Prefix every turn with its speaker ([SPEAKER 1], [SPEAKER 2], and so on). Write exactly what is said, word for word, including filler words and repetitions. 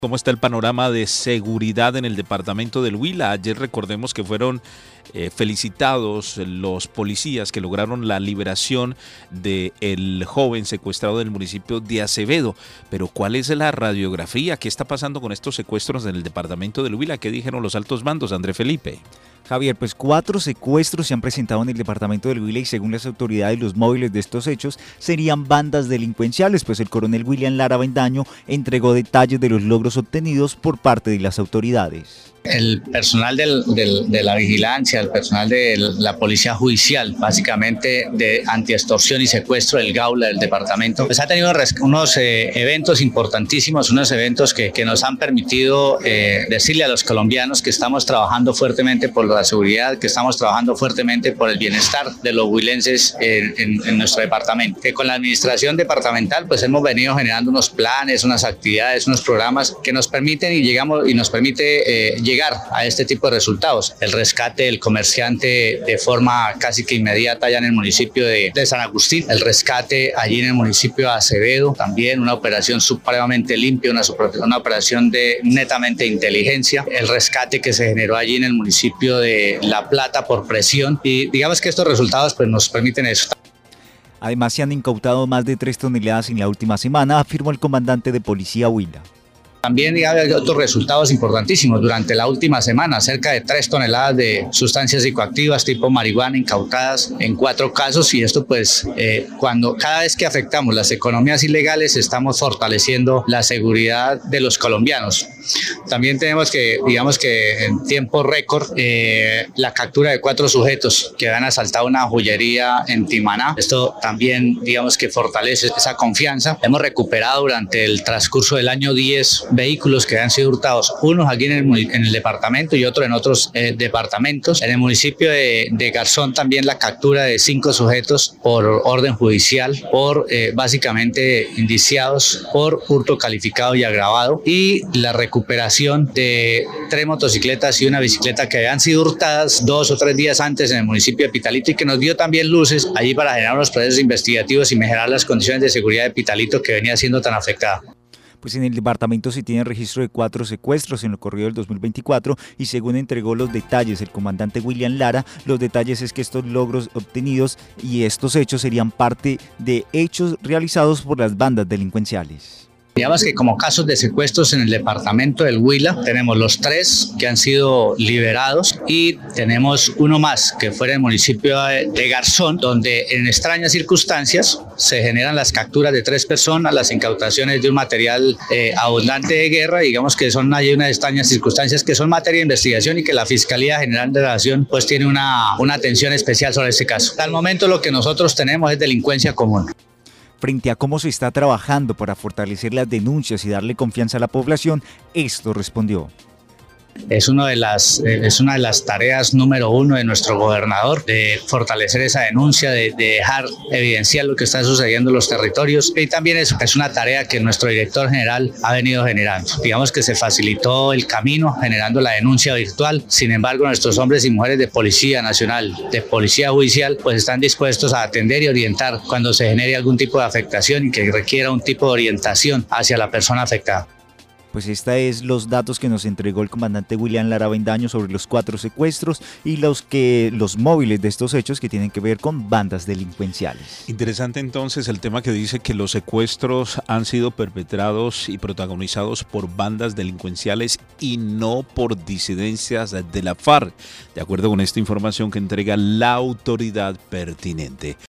[SPEAKER 1] ¿Cómo está el panorama de seguridad en el departamento del Huila? Ayer recordemos que fueron eh, felicitados los policías que lograron la liberación del joven secuestrado del municipio de Acevedo. Pero ¿cuál es la radiografía? ¿Qué está pasando con estos secuestros en el departamento del Huila? ¿Qué dijeron los altos mandos, André Felipe?
[SPEAKER 2] Javier, pues cuatro secuestros se han presentado en el departamento del Huila y según las autoridades los móviles de estos hechos serían bandas delincuenciales, pues el coronel William Lara Avendaño entregó detalles de los logros obtenidos por parte de las autoridades.
[SPEAKER 3] El personal del, del, de la vigilancia, el personal de la policía judicial, básicamente de antiextorsión y secuestro del Gaula del departamento, pues ha tenido unos eh, eventos importantísimos, unos eventos que, que nos han permitido eh, decirle a los colombianos que estamos trabajando fuertemente por la seguridad, que estamos trabajando fuertemente por el bienestar de los huilenses en, en, en nuestro departamento. Que con la administración departamental pues hemos venido generando unos planes, unas actividades, unos programas que nos permiten y llegamos y nos permite eh, llegar a este tipo de resultados. El rescate del comerciante de forma casi que inmediata allá en el municipio de, de San Agustín, el rescate allí en el municipio de Acevedo, también una operación supremamente limpia, una, una operación de netamente inteligencia, el rescate que se generó allí en el municipio de La Plata por presión y digamos que estos resultados pues nos permiten eso.
[SPEAKER 2] Además se han incautado más de tres toneladas en la última semana, afirmó el comandante de Policía Huila.
[SPEAKER 3] También hay otros resultados importantísimos. Durante la última semana, cerca de tres toneladas de sustancias psicoactivas tipo marihuana incautadas en cuatro casos y esto pues eh, cuando cada vez que afectamos las economías ilegales estamos fortaleciendo la seguridad de los colombianos. También tenemos que, digamos que en tiempo récord, eh, la captura de cuatro sujetos que han asaltado una joyería en Timaná. Esto también, digamos que fortalece esa confianza. Hemos recuperado durante el transcurso del año diez vehículos que han sido hurtados, unos aquí en el, en el departamento y otros en otros eh, departamentos. En el municipio de, de Garzón también la captura de cinco sujetos por orden judicial, por eh, básicamente indiciados por hurto calificado y agravado y la recuperación de tres motocicletas y una bicicleta que habían sido hurtadas dos o tres días antes en el municipio de Pitalito y que nos dio también luces allí para generar unos procesos investigativos y mejorar las condiciones de seguridad de Pitalito que venía siendo tan afectada.
[SPEAKER 2] Pues en el departamento se tiene registro de cuatro secuestros en lo corrido del dos mil veinticuatro y según entregó los detalles el comandante William Lara, los detalles es que estos logros obtenidos y estos hechos serían parte de hechos realizados por las bandas delincuenciales.
[SPEAKER 3] Digamos que como casos de secuestros en el departamento del Huila tenemos los tres que han sido liberados y tenemos uno más que fue en el municipio de Garzón donde en extrañas circunstancias se generan las capturas de tres personas, las incautaciones de un material eh, abundante de guerra, digamos que son hay unas extrañas circunstancias que son materia de investigación y que la Fiscalía General de la Nación pues tiene una, una atención especial sobre este caso. Al momento lo que nosotros tenemos es delincuencia común.
[SPEAKER 2] Frente a cómo se está trabajando para fortalecer las denuncias y darle confianza a la población, esto respondió.
[SPEAKER 3] Es, uno de las, es una de las tareas número uno de nuestro gobernador, de fortalecer esa denuncia, de, de dejar evidenciar lo que está sucediendo en los territorios y también es, es una tarea que nuestro director general ha venido generando. Digamos que se facilitó el camino generando la denuncia virtual, sin embargo nuestros hombres y mujeres de Policía Nacional, de Policía Judicial, pues están dispuestos a atender y orientar cuando se genere algún tipo de afectación y que requiera un tipo de orientación hacia la persona afectada.
[SPEAKER 2] Pues esta es los datos que nos entregó el comandante William Lara Avendaño sobre los cuatro secuestros y los que los móviles de estos hechos que tienen que ver con bandas delincuenciales.
[SPEAKER 1] Interesante entonces el tema que dice que los secuestros han sido perpetrados y protagonizados por bandas delincuenciales y no por disidencias de la FARC, de acuerdo con esta información que entrega la autoridad pertinente.